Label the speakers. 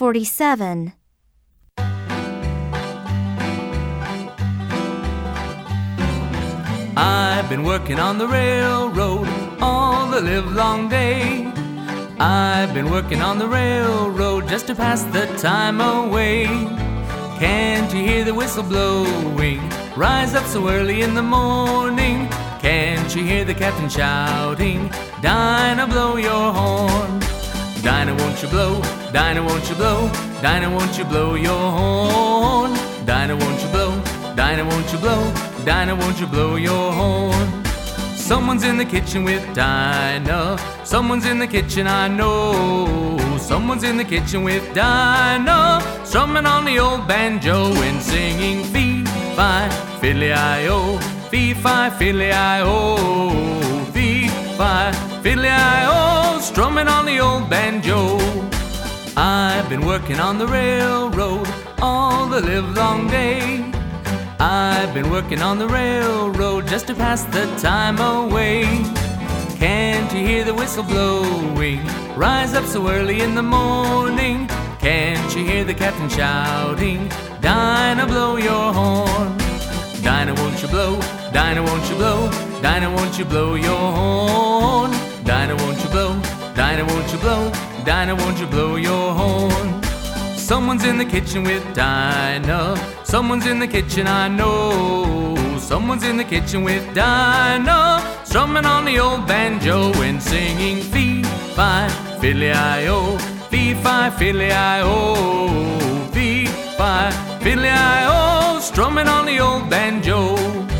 Speaker 1: 47.
Speaker 2: I've been working on the railroad all the livelong day. I've been working on the railroad just to pass the time away. Can't you hear the whistle blowing? Rise up so early in the morning. Can't you hear the captain shouting? Dinah, blow your horn. Dinah, won't you blow? Dinah, won't you blow? Dinah, won't you blow your horn? Dinah, won't you blow? Dinah, won't you blow? Dinah, won't you blow your horn? Someone's in the kitchen with Dinah. Someone's in the kitchen, I know. Someone's in the kitchen with Dinah, strumming on the old banjo and singing fee-fi, fiddly-I-o, fee-fi, fiddly-I-o, fee-fi, fiddly-I-o, strumming on the old banjo. I've been working on the railroad all the livelong day. I've been working on the railroad just to pass the time away. Can't you hear the whistle blowing? Rise up so early in the morning. Can't you hear the captain shouting? Dinah, blow your horn. Dinah, won't you blow? Dinah, won't you blow? Dinah, won't you blow your horn? Dinah, won't you blow? Dinah, won't you blow? Dinah, won't you blow your horn? Someone's in the kitchen with Dinah. Someone's in the kitchen, I know. Someone's in the kitchen with Dinah, strumming on the old banjo and singing fee-fi, fiddly-I-o, fee-fi, fiddly-I-o, fee-fi, fiddly-I-o, strumming on the old banjo.